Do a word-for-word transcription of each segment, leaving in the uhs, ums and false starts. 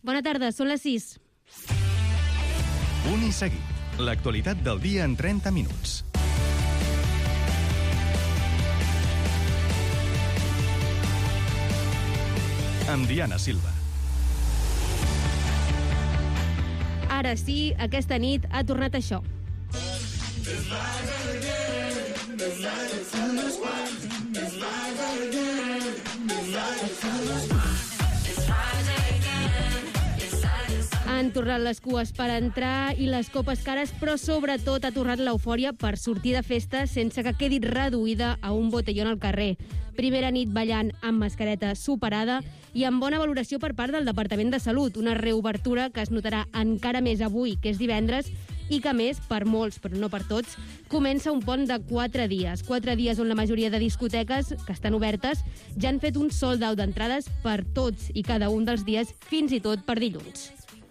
Bona tarda, són les sis. Punt i seguit. L'actualitat del dia en trenta minuts. Amb Diana Silva. Ara sí, aquesta nit ha tornat això. Han tornat les cues per entrar i les copes cares, però sobretot ha tornat l'eufòria per sortir de festa sense que quedi reduïda a un botellón al carrer. Primera nit ballant amb mascareta superada i amb bona valoració per part del Departament de Salut, una reobertura que es notarà encara més avui, que és divendres, i que, més, per molts, però no per tots, comença un pont de quatre dies. Quatre dies on la majoria de discoteques que estan obertes ja han fet un sold out d'entrades per tots i cada un dels dies, fins i tot per dilluns.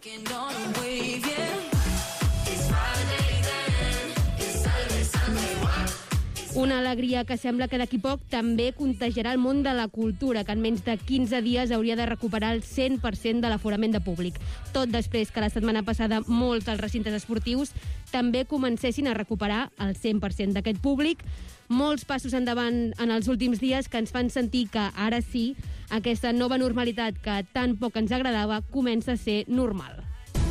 Una alegria que sembla que d'aquí poc també contagiarà el món de la cultura, que en menys de quinze dies hauria de recuperar el cent per cent de l'aforament de públic. Tot després que la setmana passada molts dels recintes esportius també comencessin a recuperar el cent per cent d'aquest públic. Molts passos endavant en els últims dies que ens fan sentir que ara sí, aquesta nova normalitat que tan poc ens agradava comença a ser normal.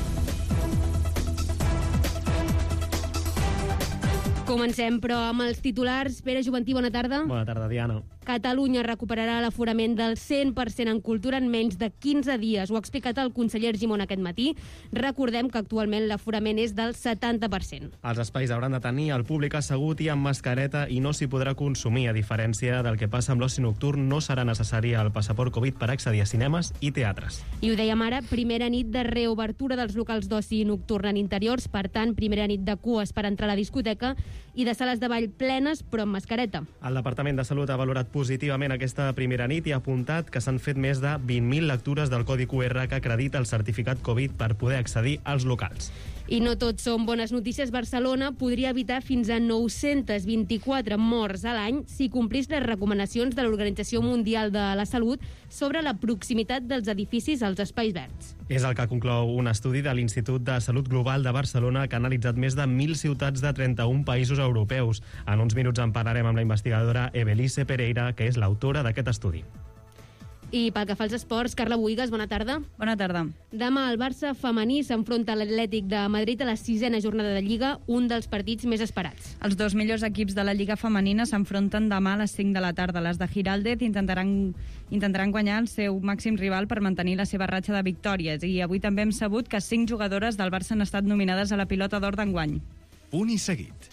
Comencem, però, amb els titulars. Pere Juventí, bona tarda. Bona tarda, Diana. Catalunya recuperarà l'aforament del cent per cent en cultura en menys de quinze dies. Ho ha explicat el conseller Argimon aquest matí. Recordem que actualment l'aforament és del setanta per cent. Els espais hauran de tenir el públic assegut i amb mascareta i no s'hi podrà consumir. A diferència del que passa amb l'oci nocturn, no serà necessari el passaport Covid per accedir a cinemes i teatres. I ho dèiem ara, primera nit de reobertura dels locals d'oci nocturn en interiors, per tant, primera nit de cues per entrar a la discoteca i de sales de ball plenes, però amb mascareta. El Departament de Salut ha valorat positivament aquesta primera nit i ha apuntat que s'han fet més de vint mil lectures del codi Q R que acredita el certificat Covid per poder accedir als locals. I no tot són bones notícies. Barcelona podria evitar fins a nou-centes vint-i-quatre morts a l'any si complís les recomanacions de l'Organització Mundial de la Salut sobre la proximitat dels edificis als espais verds. És el que conclou un estudi de l'Institut de Salut Global de Barcelona que ha analitzat més de mil ciutats de trenta-un països europeus. En uns minuts en parlarem amb la investigadora Ebelice Pereira, que és l'autora d'aquest estudi. I pel que fa als esports, Carla Buigas, bona tarda. Bona tarda. Demà el Barça femení s'enfronta a l'Atlètic de Madrid a la sisena jornada de Lliga, un dels partits més esperats. Els dos millors equips de la Lliga femenina s'enfronten demà a les cinc de la tarda. Les de Giraldez intentaran, intentaran guanyar el seu màxim rival per mantenir la seva ratxa de victòries. I avui també hem sabut que cinc jugadores del Barça han estat nominades a la Pilota d'Or d'enguany. Punt i seguit.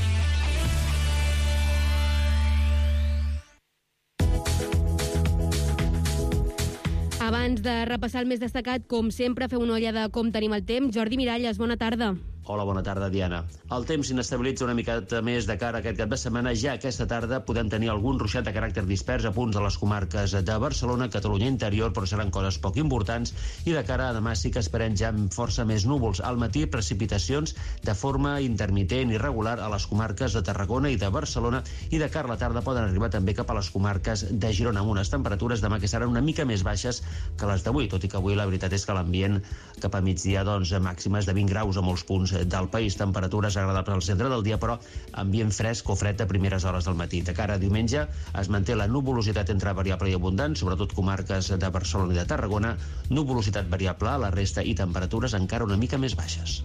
Abans de repassar el més destacat, com sempre, feu una ullada com tenim el temps. Jordi Miralles, bona tarda. Hola, bona tarda, Diana. El temps s'inestabilitza una miqueta més de cara a aquest cap de setmana. Ja aquesta tarda podem tenir algun ruixat de caràcter dispers a punts de les comarques de Barcelona, Catalunya interior, però seran coses poc importants. I de cara a demà sí que esperem ja amb força més núvols. Al matí, precipitacions de forma intermitent i regular a les comarques de Tarragona i de Barcelona. I de cara a la tarda poden arribar també cap a les comarques de Girona, amb unes temperatures demà que seran una mica més baixes que les d'avui, tot i que avui la veritat és que l'ambient cap a migdia, doncs, màximes de vint graus a molts punts del país, temperatures agradables al centre del dia, però ambient fresc o fred a primeres hores del matí. De cara a diumenge es manté la nuvolositat entre variable i abundant, sobretot comarques de Barcelona i de Tarragona, nuvolositat variable a la resta i temperatures encara una mica més baixes.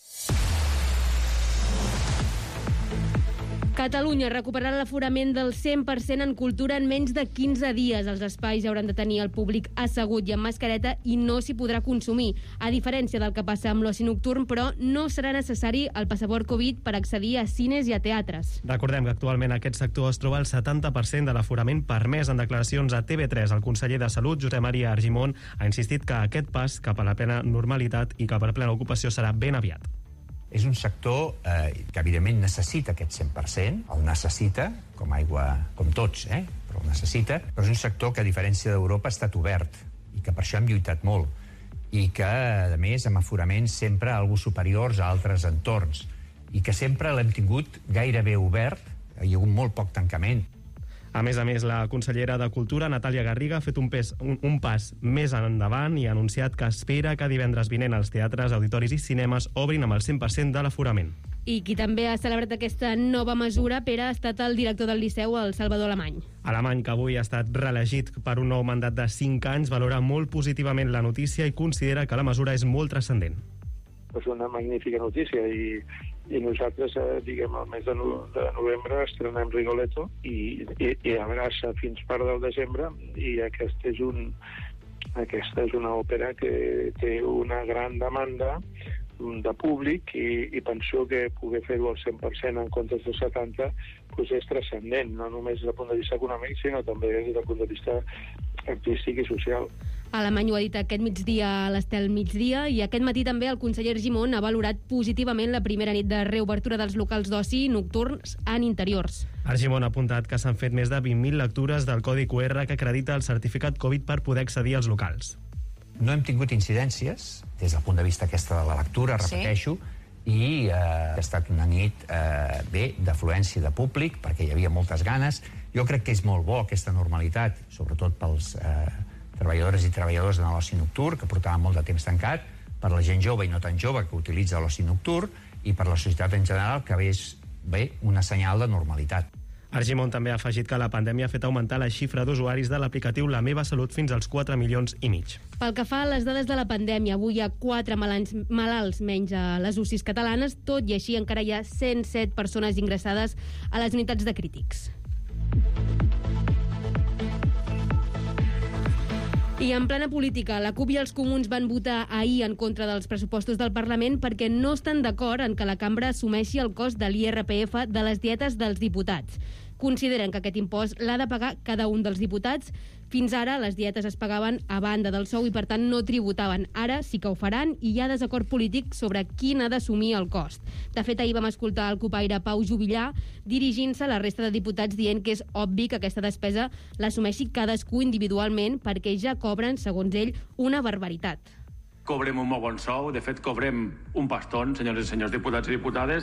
Catalunya recuperarà l'aforament del cent per cent en cultura en menys de quinze dies. Els espais hauran de tenir el públic assegut i amb mascareta i no s'hi podrà consumir. A diferència del que passa amb l'oci nocturn, però no serà necessari el passaport Covid per accedir a cines i a teatres. Recordem que actualment aquest sector es troba al setanta per cent de l'aforament permès. En declaracions a T V tres, el conseller de Salut, Josep Maria Argimon, ha insistit que aquest pas cap a la plena normalitat i cap a la plena ocupació serà ben aviat. És un sector eh, que evidentment necessita aquest cent per cent, el necessita, com aigua, com tots, eh? però el necessita, però és un sector que a diferència d'Europa ha estat obert i que per això hem lluitat molt i que a més amb aforaments sempre algo superiors a altres entorns i que sempre l'hem tingut gairebé obert, hi ha hagut molt poc tancament. A més a més, la consellera de Cultura, Natàlia Garriga, ha fet un, pes, un, un pas més endavant i ha anunciat que espera que divendres vinent els teatres, auditoris i cinemes obrin amb el cent per cent de l'aforament. I qui també ha celebrat aquesta nova mesura, Pere, ha estat el director del Liceu, el Salvador Alemany. Alemany, que avui ha estat reelegit per un nou mandat de cinc anys, valora molt positivament la notícia i considera que la mesura és molt transcendent. És una magnífica notícia i, i nosaltres, eh, diguem, al mes de, no, de novembre estrenem Rigoletto i, i, i abraça fins part del desembre i aquest és un, aquesta és una òpera que té una gran demanda de públic i, i penso que poder fer-ho al cent per cent en comptes del setanta pues és transcendent, no només des del punt de vista econòmic, sinó també des del punt de vista artístic i social. Alemany ho ha dit aquest migdia a l'Estel Migdia i aquest matí també el conseller Argimon ha valorat positivament la primera nit de reobertura dels locals d'oci nocturns en interiors. Argimon ha apuntat que s'han fet més de vint mil lectures del codi Q R que acredita el certificat Covid per poder accedir als locals. No hem tingut incidències des del punt de vista aquesta de la lectura, repeteixo, sí. i eh, ha estat una nit eh, bé d'afluència de públic perquè hi havia moltes ganes. Jo crec que és molt bo aquesta normalitat, sobretot pels eh, treballadores i treballadors de l'oci nocturn, que portaven molt de temps tancat, per la gent jove i no tan jove que utilitza l'oci nocturn, i per la societat en general, que és bé un senyal de normalitat. Argimon també ha afegit que la pandèmia ha fet augmentar la xifra d'usuaris de l'aplicatiu La Meva Salut fins als quatre milions i mig. Pel que fa a les dades de la pandèmia, avui hi ha quatre malalts, malalts menys a les U C Is catalanes, tot i així encara hi ha cent set persones ingressades a les unitats de crítics. I en plena política, la CUP i els comuns van votar ahir en contra dels pressupostos del Parlament perquè no estan d'acord en que la cambra assumeixi el cost de l'I R P F de les dietes dels diputats. Consideren que aquest impost l'ha de pagar cada un dels diputats. Fins ara les dietes es pagaven a banda del sou i per tant no tributaven. Ara sí que ho faran i hi ha desacord polític sobre qui n'ha d'assumir el cost. De fet, ahir vam escoltar el cupaire Pau Juvillà dirigint-se a la resta de diputats dient que és obvi que aquesta despesa l'assumeixi cadascú individualment perquè ja cobren, segons ell, una barbaritat. Cobrem un molt bon sou, de fet cobrem un paston, senyores i senyors diputats i diputades.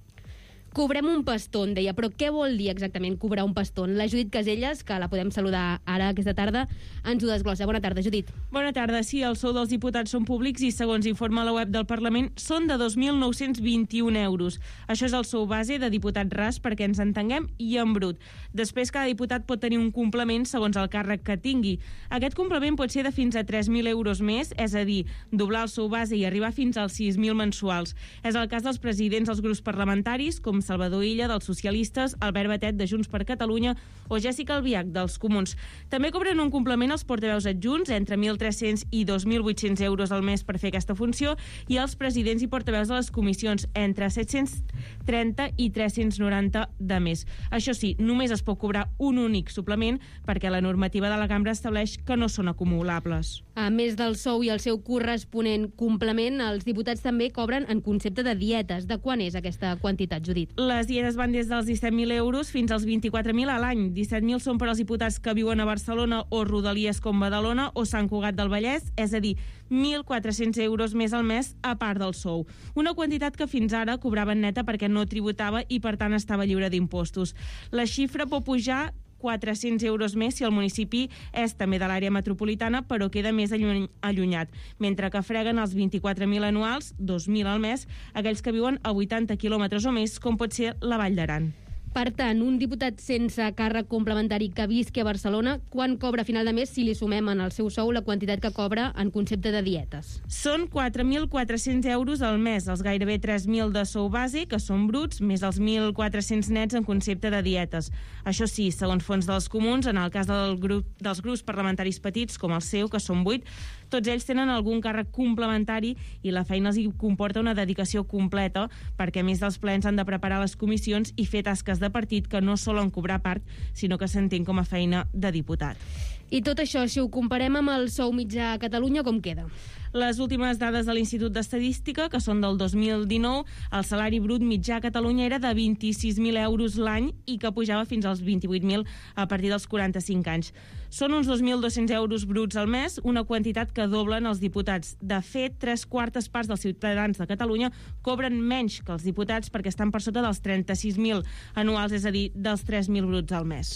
Cobrem un paston, deia, però què vol dir exactament cobrar un paston? La Judit Caselles, que la podem saludar ara aquesta tarda, ens ho desglossa. Bona tarda, Judit. Bona tarda. Sí, els sous dels diputats són públics i, segons informa la web del Parlament, són de dos mil nou-cents vint-i-un euros. Això és el sou base de diputat ras, perquè ens entenguem, i en brut. Després, cada diputat pot tenir un complement segons el càrrec que tingui. Aquest complement pot ser de fins a tres mil euros més, és a dir, doblar el sou base i arribar fins als sis mil mensuals. És el cas dels presidents dels grups parlamentaris, com Salvador Illa, dels socialistes, Albert Batet, de Junts per Catalunya, o Jessica Albiach, dels Comuns. També cobren un complement els portaveus adjunts, entre mil tres-cents i dos mil vuit-cents euros al mes per fer aquesta funció, i els presidents i portaveus de les comissions, entre set-cents trenta i tres-cents noranta de més. Això sí, només es pot cobrar un únic suplement, perquè la normativa de la cambra estableix que no són acumulables. A més del sou i el seu corresponent complement, els diputats també cobren en concepte de dietes. De quan és aquesta quantitat, Judit? Les dietes van des dels disset mil euros fins als vint-i-quatre mil a l'any. disset mil són per als diputats que viuen a Barcelona o rodalies com Badalona o Sant Cugat del Vallès, és a dir, mil quatre-cents euros més al mes a part del sou. Una quantitat que fins ara cobraven neta perquè no tributava i per tant estava lliure d'impostos. La xifra pot pujar quatre-cents euros més si el municipi és també de l'àrea metropolitana, però queda més allunyat, mentre que freguen els vint-i-quatre mil anuals, dos mil al mes, aquells que viuen a vuitanta quilòmetres o més, com pot ser la Vall d'Aran. Per tant, un diputat sense càrrec complementari que visqui a Barcelona, quan cobra a final de mes si li sumem en el seu sou la quantitat que cobra en concepte de dietes? Són quatre mil quatre-cents euros al mes, els gairebé tres mil de sou base, que són bruts, més els mil quatre-cents nets en concepte de dietes. Això sí, segons fons dels comuns, en el cas del grup, dels grups parlamentaris petits, com el seu, que són vuit, tots ells tenen algun càrrec complementari i la feina els hi comporta una dedicació completa, perquè a més dels plens han de preparar les comissions i fer tasques de partit que no solen cobrar part, sinó que s'entén com a feina de diputat. I tot això, si ho comparem amb el sou mitjà a Catalunya, com queda? Les últimes dades de l'Institut d'Estadística, que són del dos mil dinou, el salari brut mitjà a Catalunya era de vint-i-sis mil euros l'any i que pujava fins als vint-i-vuit mil a partir dels quaranta-cinc anys. Són uns dos mil dos-cents euros bruts al mes, una quantitat que doblen els diputats. De fet, tres quartes parts dels ciutadans de Catalunya cobren menys que els diputats perquè estan per sota dels trenta-sis mil anuals, és a dir, dels tres mil bruts al mes.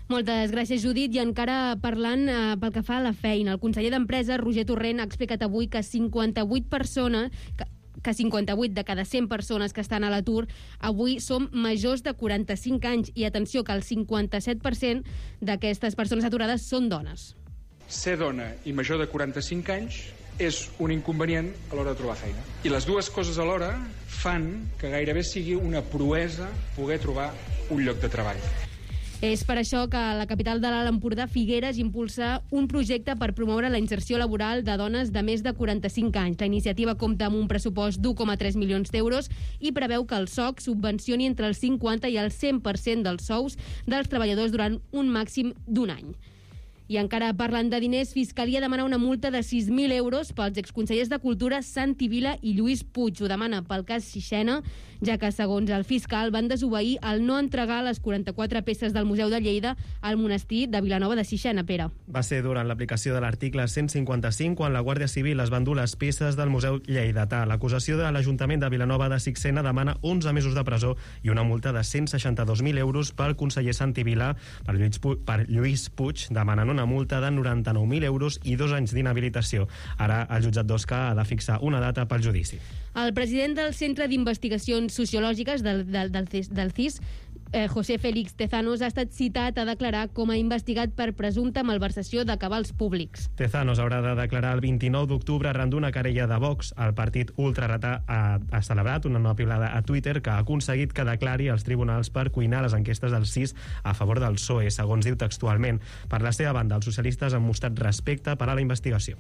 Moltes gràcies, Judit. I encara parlant eh, pel que fa a la feina, el conseller d'Empresa, Roger Torrent, ha explicat avui que cinquanta-vuit persones... Que que cinquanta-vuit de cada cent persones que estan a l'atur avui són majors de quaranta-cinc anys i atenció que el cinquanta-set per cent d'aquestes persones aturades són dones. Ser dona i major de quaranta-cinc anys és un inconvenient a l'hora de trobar feina. I les dues coses alhora fan que gairebé sigui una proesa poder trobar un lloc de treball. És per això que la capital de l'Alt Empordà, Figueres, impulsa un projecte per promoure la inserció laboral de dones de més de quaranta-cinc anys. La iniciativa compta amb un pressupost d'u coma tres milions d'euros i preveu que el S O C subvencioni entre el cinquanta i el cent per cent dels sous dels treballadors durant un màxim d'un any. I encara parlant de diners, Fiscalia demana una multa de sis mil euros pels exconsellers de Cultura Santi Vila i Lluís Puig. Ho demana pel cas Sixena, ja que, segons el fiscal, van desobeir al no entregar les quaranta-quatre peces del Museu de Lleida al monestir de Vilanova de Sixena, Pere. Va ser durant l'aplicació de l'article cent cinquanta-cinc quan la Guàrdia Civil es va endur les peces del Museu Lleidatà. L'acusació de l'Ajuntament de Vilanova de Sixena demana onze mesos de presó i una multa de cent seixanta-dos mil euros pel conseller Santi Vila. Per Lluís Puig, per Lluís Puig demanen una multa de noranta-nou mil euros i dos anys d'inhabilitació. Ara el jutjat d'Osca ha de fixar una data pel judici. El president del Centre d'Investigacions Sociològiques del, del, del, del C I S, eh, José Félix Tezanos, ha estat citat a declarar com a investigat per presumpta malversació de cabals públics. Tezanos haurà de declarar el vint-i-nou d'octubre arran d'una querella de Vox. El partit ultraretà ha, ha celebrat una nova pilada a Twitter que ha aconseguit que declari als tribunals per cuinar les enquestes del C I S a favor del P S O E, segons diu textualment. Per la seva banda, els socialistes han mostrat respecte per a la investigació.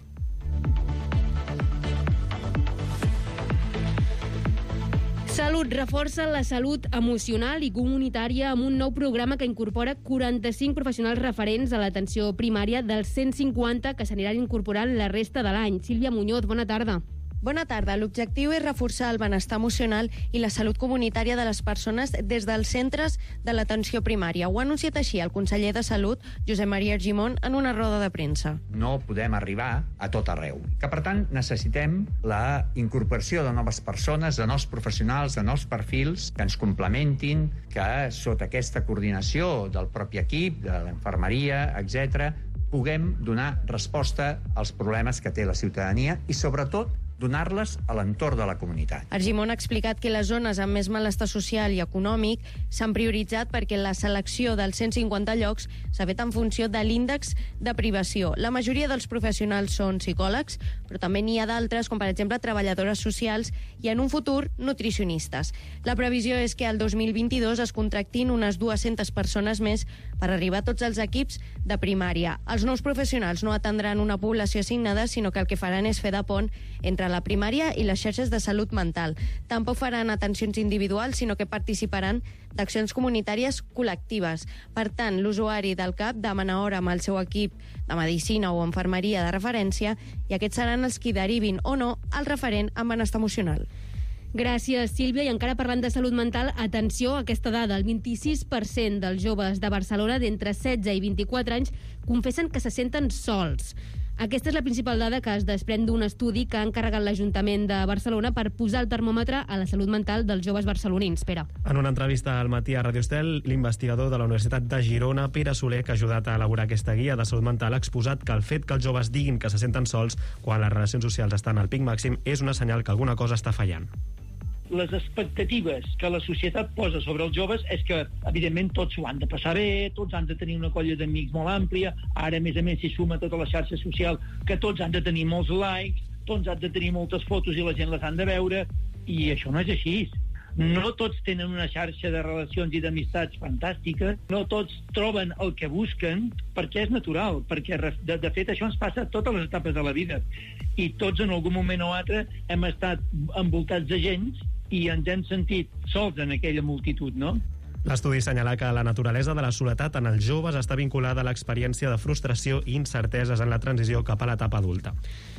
Salut reforça la salut emocional i comunitària amb un nou programa que incorpora quaranta-cinc professionals referents a l'atenció primària dels cent cinquanta que s'aniran incorporant la resta de l'any. Sílvia Muñoz, bona tarda. Bona tarda. L'objectiu és reforçar el benestar emocional i la salut comunitària de les persones des dels centres de l'atenció primària. Ho ha anunciat així el conseller de Salut, Josep Maria Argimon, en una roda de premsa. No podem arribar a tot arreu. Que, per tant, necessitem la incorporació de noves persones, de nous professionals, de nous perfils que ens complementin, que sota aquesta coordinació del propi equip, de l'infermeria, etcètera, puguem donar resposta als problemes que té la ciutadania i, sobretot, donar-les a l'entorn de la comunitat. Argimon ha explicat que les zones amb més malestar social i econòmic s'han prioritzat perquè la selecció dels cent cinquanta llocs s'ha fet en funció de l'índex de privació. La majoria dels professionals són psicòlegs, però també n'hi ha d'altres, com per exemple treballadores socials i en un futur nutricionistes. La previsió és que el dos mil vint-i-dos es contractin unes dues-centes persones més per arribar a tots els equips de primària. Els nous professionals no atendran una població assignada, sinó que el que faran és fer de pont entre la primària i les xarxes de salut mental. Tampoc faran atencions individuals, sinó que participaran d'accions comunitàries col·lectives. Per tant, l'usuari del C A P demana hora amb el seu equip de medicina o infermeria de referència i aquests seran els qui derivin o no el referent en benestar emocional. Gràcies, Sílvia. I encara parlant de salut mental, atenció a aquesta dada. El vint-i-sis per cent dels joves de Barcelona d'entre setze i vint-i-quatre anys confessen que se senten sols. Aquesta és la principal dada que es desprèn d'un estudi que ha encarregat l'Ajuntament de Barcelona per posar el termòmetre a la salut mental dels joves barcelonins. Pere. En una entrevista al matí a Radio Estel, l'investigador de la Universitat de Girona, Pere Soler, que ha ajudat a elaborar aquesta guia de salut mental, ha exposat que el fet que els joves diguin que se senten sols quan les relacions socials estan al pic màxim és una senyal que alguna cosa està fallant. Les expectatives que la societat posa sobre els joves és que, evidentment, tots ho han de passar bé, tots han de tenir una colla d'amics molt àmplia, ara, a més a més, s'hi suma tota la xarxa social, que tots han de tenir molts likes, tots han de tenir moltes fotos i la gent les han de veure, i això no és així. No tots tenen una xarxa de relacions i d'amistats fantàstica, no tots troben el que busquen, perquè és natural, perquè, de, de fet, això ens passa a totes les etapes de la vida, i tots, en algun moment o altre, hem estat envoltats de gent i ens hem sentit sols en aquella multitud, no? L'estudi assenyala que la naturalesa de la soledat en els joves està vinculada a l'experiència de frustració i incerteses en la transició cap a l'etapa adulta.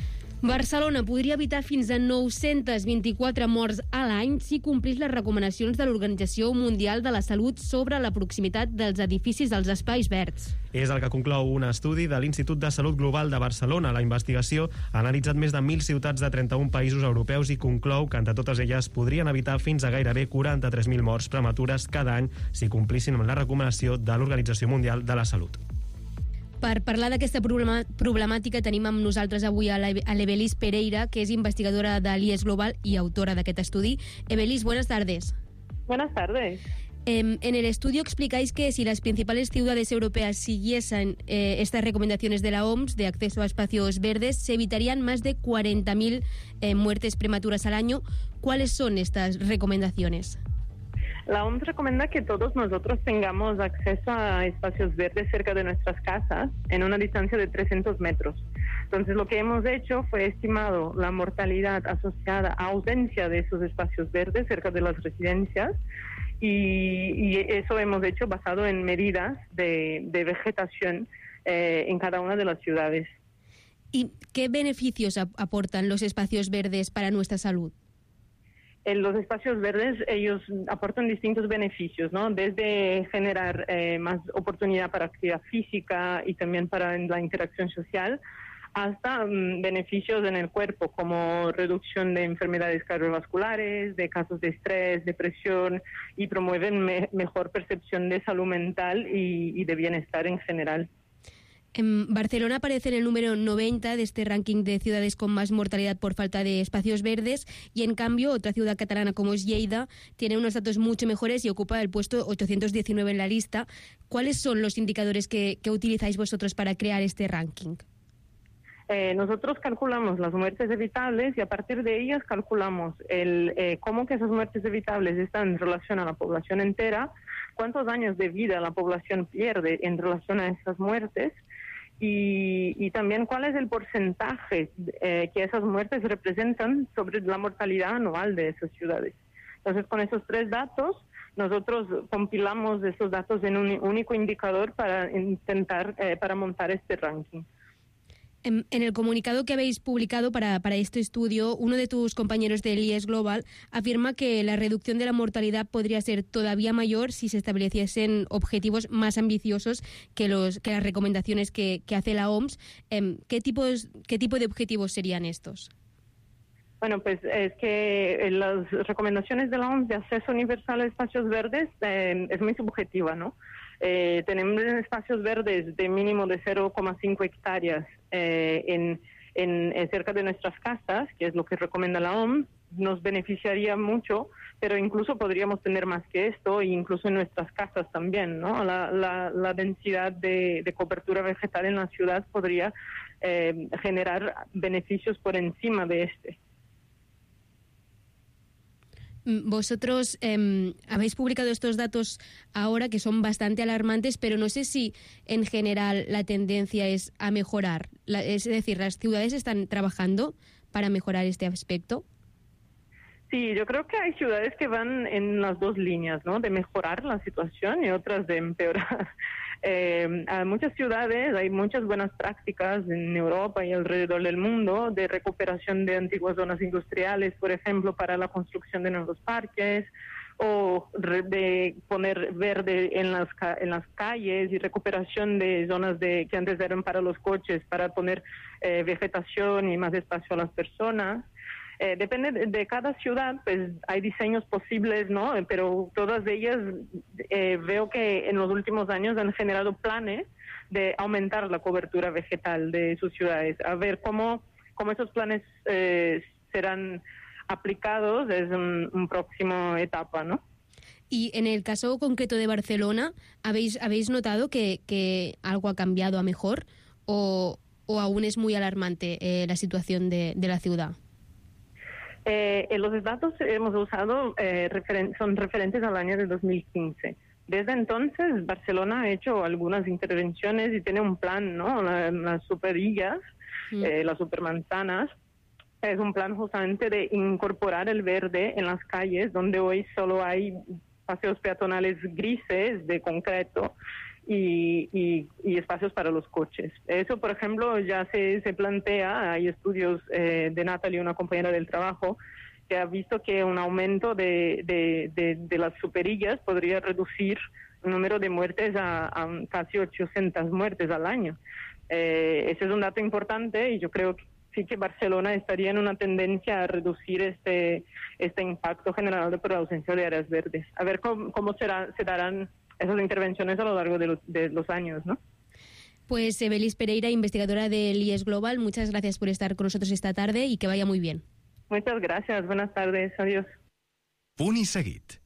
Barcelona podria evitar fins a nou-centes vint-i-quatre morts a l'any si complís les recomanacions de l'Organització Mundial de la Salut sobre la proximitat dels edificis als espais verds. És el que conclou un estudi de l'Institut de Salut Global de Barcelona. La investigació ha analitzat més de mil ciutats de trenta-un països europeus i conclou que entre totes elles podrien evitar fins a gairebé quaranta-tres mil morts prematures cada any si complissin amb la recomanació de l'Organització Mundial de la Salut. Per parlar d'aquesta problema, problemàtica tenim amb nosaltres avui a l'Evelis Pereira, que es investigadora de l'I E S Global y autora de aquest estudi. Evelis, buenas tardes. Buenas tardes. Eh, en el estudio explicáis que si las principales ciudades europeas siguiesen eh, estas recomendaciones de la O M S de acceso a espacios verdes, se evitarían más de cuarenta mil eh, muertes prematuras al año. ¿Cuáles son estas recomendaciones? La O M S recomienda que todos nosotros tengamos acceso a espacios verdes cerca de nuestras casas en una distancia de trescientos metros. Entonces, lo que hemos hecho fue estimado la mortalidad asociada a ausencia de esos espacios verdes cerca de las residencias y, y eso hemos hecho basado en medidas de, de vegetación eh, en cada una de las ciudades. ¿Y qué beneficios ap- aportan los espacios verdes para nuestra salud? En los espacios verdes, ellos aportan distintos beneficios, ¿no? Desde generar eh, más oportunidad para actividad física y también para la interacción social, hasta um, beneficios en el cuerpo, como reducción de enfermedades cardiovasculares, de casos de estrés, depresión, y promueven me- mejor percepción de salud mental y, y de bienestar en general. En Barcelona aparece en el número noventa de este ranking de ciudades con más mortalidad por falta de espacios verdes y, en cambio, otra ciudad catalana como es Lleida tiene unos datos mucho mejores y ocupa el puesto ochocientos diecinueve en la lista. ¿Cuáles son los indicadores que, que utilizáis vosotros para crear este ranking? Eh, nosotros calculamos las muertes evitables y a partir de ellas calculamos el, eh, cómo que esas muertes evitables están en relación a la población entera, cuántos años de vida la población pierde en relación a esas muertes, Y, y también cuál es el porcentaje eh, que esas muertes representan sobre la mortalidad anual de esas ciudades. Entonces, con esos tres datos, nosotros compilamos esos datos en un único indicador para intentar, eh, para montar este ranking. En, en el comunicado que habéis publicado para, para este estudio, uno de tus compañeros del I E S Global afirma que la reducción de la mortalidad podría ser todavía mayor si se estableciesen objetivos más ambiciosos que, los, que las recomendaciones que, que hace la O M S. Eh, ¿qué, tipos, ¿Qué tipo de objetivos serían estos? Bueno, pues es que las recomendaciones de la O M S de acceso universal a espacios verdes eh, es muy subjetiva, ¿no? Eh, tenemos espacios verdes de mínimo de cero coma cinco hectáreas eh, en, en, en cerca de nuestras casas, que es lo que recomienda la O M S, nos beneficiaría mucho, pero incluso podríamos tener más que esto, e incluso en nuestras casas también, ¿no? La, la, la densidad de, de cobertura vegetal en la ciudad podría eh, generar beneficios por encima de este. Vosotros eh, habéis publicado estos datos ahora que son bastante alarmantes, pero no sé si en general la tendencia es a mejorar. La, es decir, ¿las ciudades están trabajando para mejorar este aspecto? Sí, yo creo que hay ciudades que van en las dos líneas, ¿no? De mejorar la situación y otras de empeorar. Eh, hay muchas ciudades, hay muchas buenas prácticas en Europa y alrededor del mundo de recuperación de antiguas zonas industriales, por ejemplo, para la construcción de nuevos parques, o de poner verde en las en las calles y recuperación de zonas de que antes eran para los coches, para poner eh, vegetación y más espacio a las personas. Eh, depende de, de cada ciudad, pues hay diseños posibles, ¿no? Pero todas ellas eh, veo que en los últimos años han generado planes de aumentar la cobertura vegetal de sus ciudades. A ver cómo, cómo esos planes eh, serán aplicados es un, un próximo etapa, ¿no? Y en el caso concreto de Barcelona, ¿habéis, habéis notado que, que algo ha cambiado a mejor o, o aún es muy alarmante eh, la situación de, de la ciudad? Eh, los datos que hemos usado eh, referen- son referentes al año de dos mil quince. Desde entonces, Barcelona ha hecho algunas intervenciones y tiene un plan, ¿no? La, las superillas, mm. eh, las supermanzanas. Es un plan justamente de incorporar el verde en las calles, donde hoy solo hay paseos peatonales grises de concreto y, y, y espacios para los coches. Eso, por ejemplo, ya se, se plantea, hay estudios eh, de Natalie, una compañera del trabajo, que ha visto que un aumento de, de, de, de las superillas podría reducir el número de muertes a, a casi ochocientas muertes al año. Eh, ese es un dato importante y yo creo que sí que Barcelona estaría en una tendencia a reducir este, este impacto generado por la ausencia de áreas verdes. A ver cómo, cómo será, se darán esas intervenciones a lo largo de los, de los años, ¿no? Pues Evelis Pereira, investigadora del I E S Global, muchas gracias por estar con nosotros esta tarde y que vaya muy bien. Muchas gracias, buenas tardes, adiós. Punt i seguit.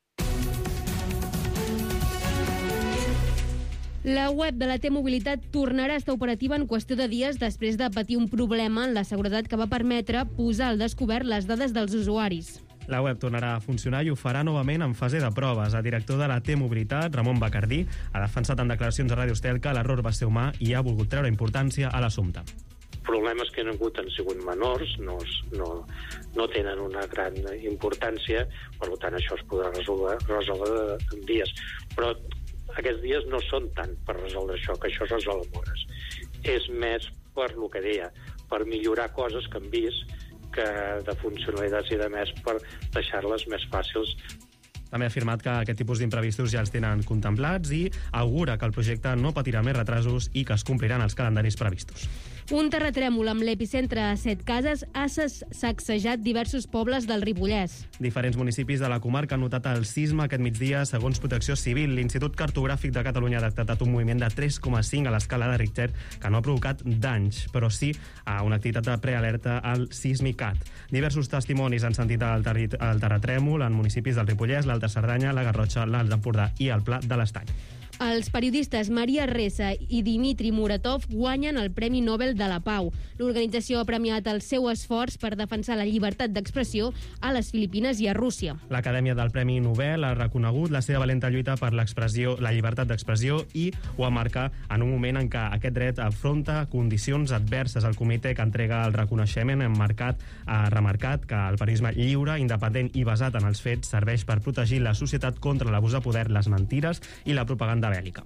La web de la T-Mobilitat tornarà a estar operativa en qüestió de dies després de patir un problema en la seguretat que va permetre posar al descobert les dades dels usuaris. La web tornarà a funcionar i ho farà novament en fase de proves. El director de la T-Mobilitat, Ramon Bacardí, ha defensat en declaracions a Ràdio Estel que l'error va ser humà i ha volgut treure importància a l'assumpte. Problemes que han hagut han sigut menors, no, no, no tenen una gran importància, per tant això es podrà resoldre, resoldre en dies. Però aquests dies no són tant per resoldre això, que això es resol en hores. És més per el que deia, per millorar coses que hem vist, que de funcionalitats i de més, per deixar-les més fàcils. També ha afirmat que aquest tipus d'imprevistos ja els tenen contemplats i augura que el projecte no patirà més retrasos i que es compliran els calendaris previstos. Un terratrèmol amb l'epicentre a Setcases ha sacsejat diversos pobles del Ripollès. Diferents municipis de la comarca han notat el sisme aquest migdia. Segons Protecció Civil, l'Institut Cartogràfic de Catalunya ha detectat un moviment de tres coma cinc a l'escala de Richter que no ha provocat danys, però sí a una activitat de prealerta al Sismicat. Diversos testimonis han sentit el, ter el terratrèmol en municipis del Ripollès, l'Alta Cerdanya, la Garrotxa, l'Alt Empordà i el Pla de l'Estany. Els periodistes Maria Ressa i Dimitri Muratov guanyen el Premi Nobel de la Pau. L'organització ha premiat el seu esforç per defensar la llibertat d'expressió a les Filipines i a Rússia. L'Acadèmia del Premi Nobel ha reconegut la seva valenta lluita per l'expressió, la llibertat d'expressió i ho emmarca en un moment en què aquest dret afronta condicions adverses. El comitè que entrega el reconeixement emmarcat, ha remarcat que el periodisme lliure, independent i basat en els fets serveix per protegir la societat contra l'abús de poder, les mentires i la propaganda bèl·lica.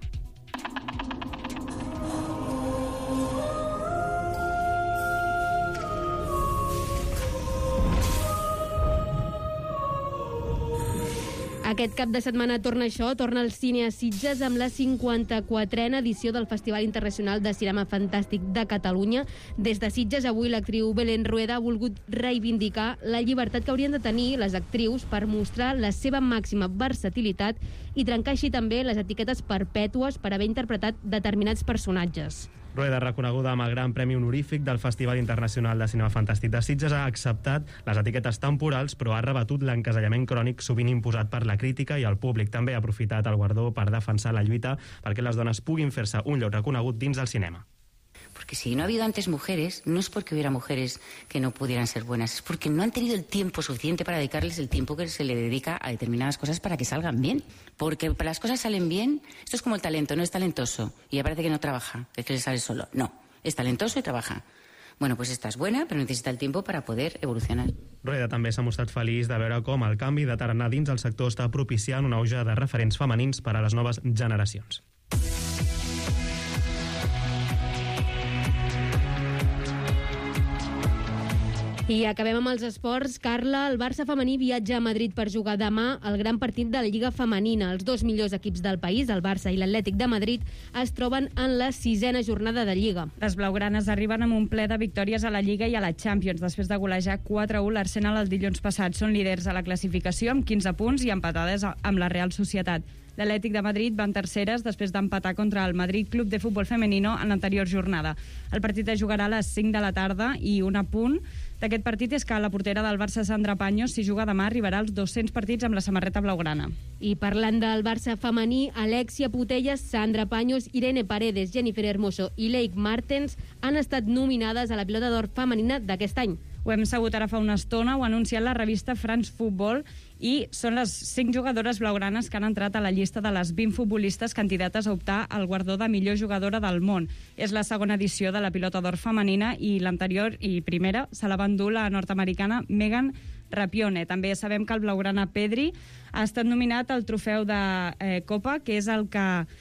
Aquest cap de setmana torna això, torna al cine a Sitges amb la cinquanta-quatrena edició del Festival Internacional de Cinema Fantàstic de Catalunya. Des de Sitges, avui l'actriu Belén Rueda ha volgut reivindicar la llibertat que haurien de tenir les actrius per mostrar la seva màxima versatilitat i trencar així també les etiquetes perpètues per haver interpretat determinats personatges. Rueda, reconeguda amb el Gran Premi Honorífic del Festival Internacional de Cinema Fantàstic de Sitges, ha acceptat les etiquetes temporals, però ha rebatut l'encasellament crònic sovint imposat per la crítica i el públic. També ha aprofitat el guardó per defensar la lluita perquè les dones puguin fer-se un lloc reconegut dins del cinema. Porque si no ha habido antes mujeres, no es porque hubiera mujeres que no pudieran ser buenas, es porque no han tenido el tiempo suficiente para dedicarles el tiempo que se le dedica a determinadas cosas para que salgan bien. Porque para las cosas salen bien, esto es como el talento, no es talentoso y ya parece que no trabaja, es que le sale solo. No, es talentoso y trabaja. Bueno, pues esta és buena, però necessita el tiempo para poder evolucionar. Rueda també s'ha mostrat feliç de veure com el canvi de tarannà dins el sector està propiciant un auge de referents femenins per a les noves generacions. I acabem amb els esports. Carla, el Barça femení viatja a Madrid per jugar demà el gran partit de la Lliga Femenina. Els dos millors equips del país, el Barça i l'Atlètic de Madrid, es troben en la sisena jornada de Lliga. Les blaugranes arriben amb un ple de victòries a la Lliga i a la Champions, després de golejar quatre a u l'Arsenal el dilluns passat. Són líders a la classificació amb quinze punts i empatades amb la Real Societat. L'Atlètic de Madrid va en terceres després d'empatar contra el Madrid Club de Futbol Femenino en l'anterior jornada. El partit es jugarà a les cinc de la tarda i un apunt d'aquest partit és que la portera del Barça, Sandra Paños, si juga demà, arribarà als dos-cents partits amb la samarreta blaugrana. I parlant del Barça femení, Alexia Putellas, Sandra Paños, Irene Paredes, Jennifer Hermoso i Leigh Martens han estat nominades a la Pilota d'Or femenina d'aquest any. Ho hem sabut ara fa una estona, ho ha anunciat la revista France Football i són les cinc jugadores blaugranes que han entrat a la llista de les vint futbolistes candidates a optar al guardó de millor jugadora del món. És la segona edició de la Pilota d'Or femenina i l'anterior i primera se la va endur la nord-americana Megan Rapione. També sabem que el blaugrana Pedri ha estat nominat al trofeu de eh, Copa, que és el que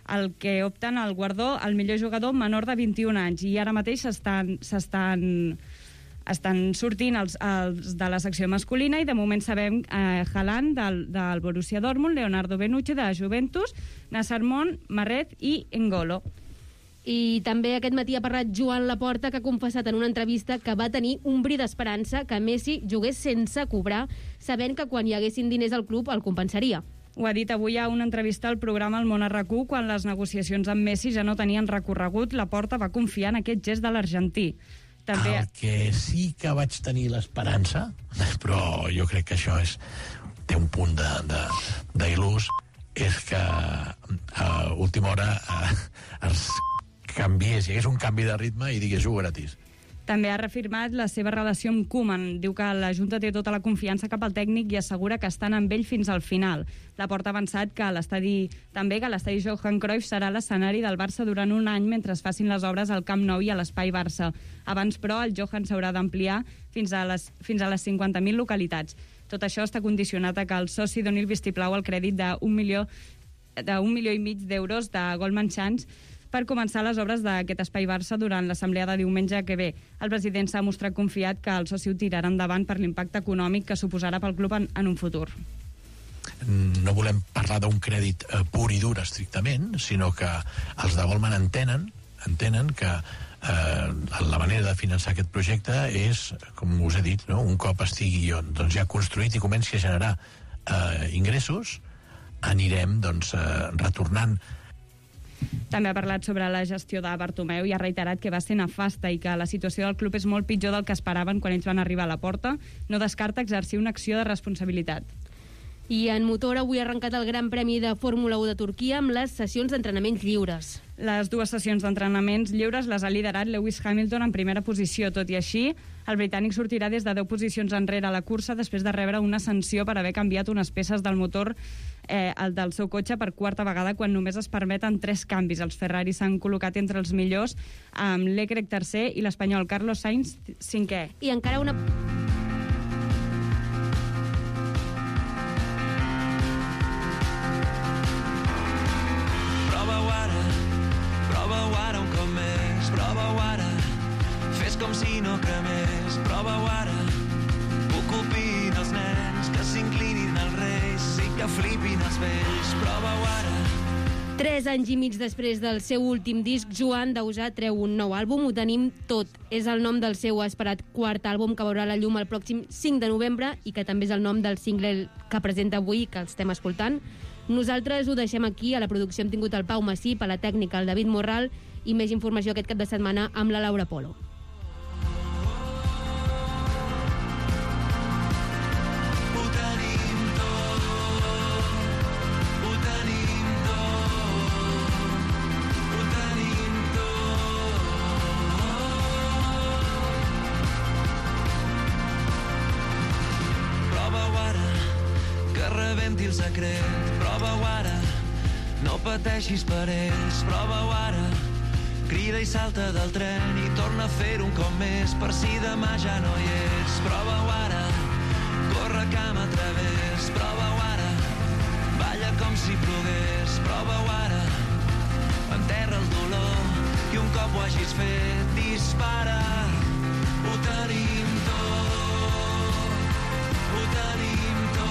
el que opten al guardó al millor jugador menor de vint-i-un anys, i ara mateix s'estan s'estan estan sortint els, els de la secció masculina, i de moment sabem eh, Haaland del, del Borussia Dortmund, Leonardo Bonucci de Juventus, Nacer Mon, Marret i N'Golo. I també aquest matí ha parlat Joan Laporta, que ha confessat en una entrevista que va tenir un bri d'esperança que Messi jugués sense cobrar, sabent que quan hi haguessin diners al club el compensaria. Ho ha dit avui a una entrevista al programa El Món a RAC u, quan les negociacions amb Messi ja no tenien recorregut. Laporta va confiar en aquest gest de l'argentí. També... El que sí que vaig tenir l'esperança, però jo crec que això és, té un punt d'il·lús, és que a última hora es canviés, hi hagués un canvi de ritme i digués jugo gratis. També ha reafirmat la seva relació amb Koeman. Diu que la Junta té tota la confiança cap al tècnic i assegura que estan amb ell fins al final. Laporta ha avançat que l'estadi també que l'estadi Johan Cruyff serà l'escenari del Barça durant un any mentre es facin les obres al Camp Nou i a l'Espai Barça. Abans, però, el Johan s'haurà d'ampliar fins a les, fins a les cinquanta mil localitats. Tot això està condicionat a que el soci doni el vistiplau al crèdit d'un milió, d'un milió i mig d'euros de Goldman Sachs per començar les obres d'aquest Espai Barça durant l'assemblea de diumenge que ve. El president s'ha mostrat confiat que el soci ho tirarà endavant per l'impacte econòmic que suposarà pel club en, en un futur. No volem parlar d'un crèdit eh, pur i dur estrictament, sinó que els de Goldman entenen, entenen que eh, la manera de finançar aquest projecte és, com us he dit, no? Un cop estigui doncs, ja construït i comenci a generar eh, ingressos, anirem doncs, eh, retornant. També ha parlat sobre la gestió de Bartomeu i ha reiterat que va ser nefasta i que la situació del club és molt pitjor del que esperaven quan ells van arribar a la porta. No descarta exercir una acció de responsabilitat. I en motor avui ha arrencat el Gran Premi de Fórmula u de Turquia amb les sessions d'entrenaments lliures. Les dues sessions d'entrenaments lliures les ha liderat Lewis Hamilton en primera posició. Tot i així, el britànic sortirà des de deu posicions enrere a la cursa després de rebre una sanció per haver canviat unes peces del motor eh, el del seu cotxe per quarta vegada quan només es permeten tres canvis. Els Ferrari s'han col·locat entre els millors amb Leclerc tercer i l'espanyol Carlos Sainz cinquè. I encara una... com si no cremés, prova-ho ara. Ocupin els nens, que s'inclinin els reis i que flipin els vells, prova-ho ara. Tres anys i mig després del seu últim disc, Joan Dausà treu un nou àlbum, Ho tenim tot. És el nom del seu esperat quart àlbum que veurà la llum el pròxim cinc de novembre i que també és el nom del single que presenta avui, que el estem escoltant. Nosaltres ho deixem aquí. A la producció hem tingut el Pau Massip, a la tècnica el David Morral i més informació aquest cap de setmana amb la Laura Polo. El secret, prova-ho ara, no pateixis per ells, prova-ho ara, crida i salta del tren i torna a fer un cop més per si demà ja no hi ets, prova-ho ara, corre cama a través, prova-ho ara, balla com si plogués, prova-ho ara, enterra el dolor i un cop ho hagis fet, dispara, ho tenim tot, ho tenim tot.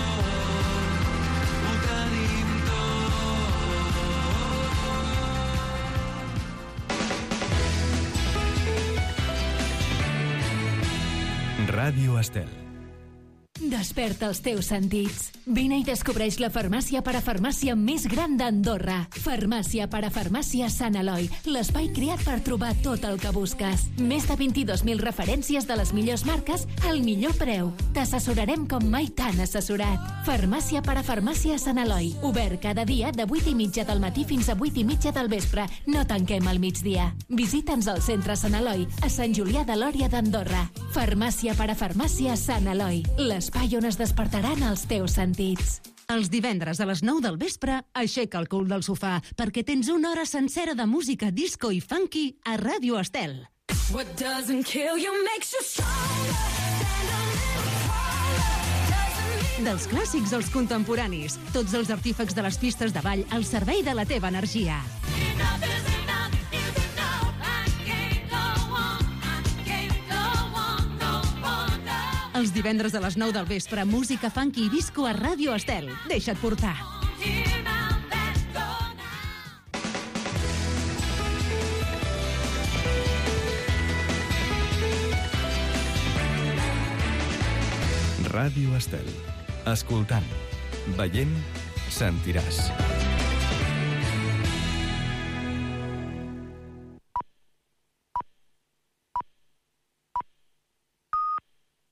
Ràdio Estel. Desperta els teus sentits. Vine i descobreix la farmàcia parafarmàcia més gran d'Andorra. Farmàcia parafarmàcia Sant Eloi, l'espai creat per trobar tot el que busques. Més de vint-i-dos mil referències de les millors marques al millor preu. T'assessorarem com mai t'han assessorat. Farmàcia parafarmàcia Sant Eloi. Obert cada dia de vuit i mitja del matí fins a vuit i mitja del vespre. No tanquem al migdia. Visita'ns al centre Sant Eloi, a Sant Julià de Lòria d'Andorra. Farmàcia parafarmàcia Sant Eloi. L'espai on es despertaran els teus sentits. Els divendres a les nou del vespre, aixeca el cul del sofà, perquè tens una hora sencera de música disco i funky a Ràdio Estel. What doesn't kill you makes you stronger. Dels clàssics als contemporanis. Tots els artífecs de les pistes de ball al servei de la teva energia. Els divendres a les nou del vespre, música funky i disco a Ràdio Estel. Deixa't portar. Ràdio Estel. Escoltant, veient, sentiràs.